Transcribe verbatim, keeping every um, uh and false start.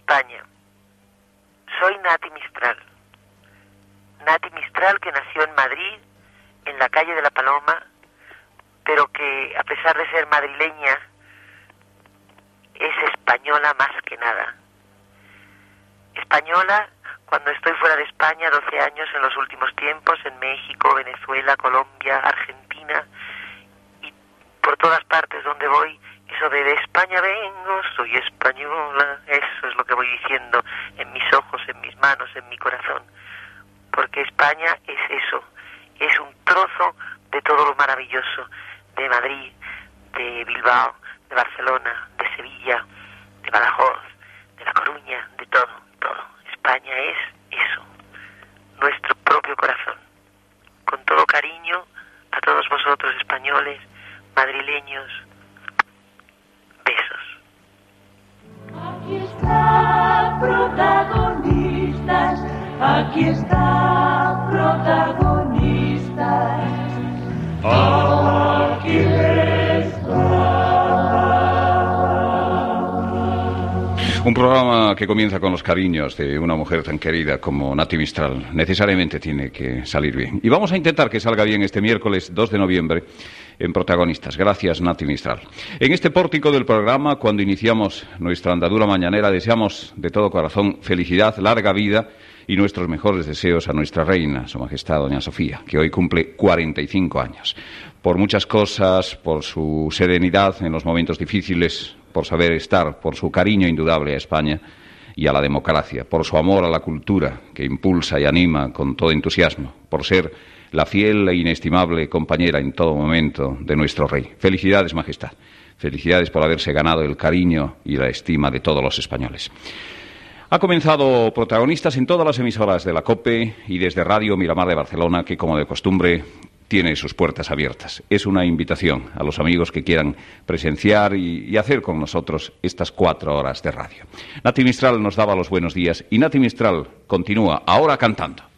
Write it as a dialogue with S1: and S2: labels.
S1: España. Soy Nati Mistral. Nati Mistral, que nació en Madrid, en la calle de la Paloma, pero que, a pesar de ser madrileña, es española más que nada. Española cuando estoy fuera de España, doce años en los últimos tiempos, en México, Venezuela, Colombia, Argentina, y por todas partes donde voy, eso de de España vengo, soy española, eso es lo que voy diciendo en mis ojos, en mis manos, en mi corazón. Porque España es eso, es un trozo de todo lo maravilloso, de Madrid, de Bilbao, de Barcelona, de Sevilla, de Badajoz, de La Coruña, de todo, todo. España es eso, nuestro propio corazón. Con todo cariño a todos vosotros, españoles, madrileños, besos.
S2: Aquí está, protagonistas, aquí está, protagonistas, aquí está.
S3: Un programa que comienza con los cariños de una mujer tan querida como Nati Mistral necesariamente tiene que salir bien. Y vamos a intentar que salga bien este miércoles dos de noviembre en Protagonistas. Gracias, Nati Mistral. En este pórtico del programa, cuando iniciamos nuestra andadura mañanera, deseamos de todo corazón felicidad, larga vida y nuestros mejores deseos a nuestra reina, Su Majestad Doña Sofía, que hoy cumple cuarenta y cinco años. Por muchas cosas, por su serenidad en los momentos difíciles, por saber estar, por su cariño indudable a España y a la democracia, por su amor a la cultura que impulsa y anima con todo entusiasmo, por ser la fiel e inestimable compañera en todo momento de nuestro rey. Felicidades, Majestad. Felicidades por haberse ganado el cariño y la estima de todos los españoles. Ha comenzado Protagonistas en todas las emisoras de la COPE y desde Radio Miramar de Barcelona, que como de costumbre tiene sus puertas abiertas. Es una invitación a los amigos que quieran presenciar y, y hacer con nosotros estas cuatro horas de radio. Nati Mistral nos daba los buenos días y Nati Mistral continúa ahora cantando.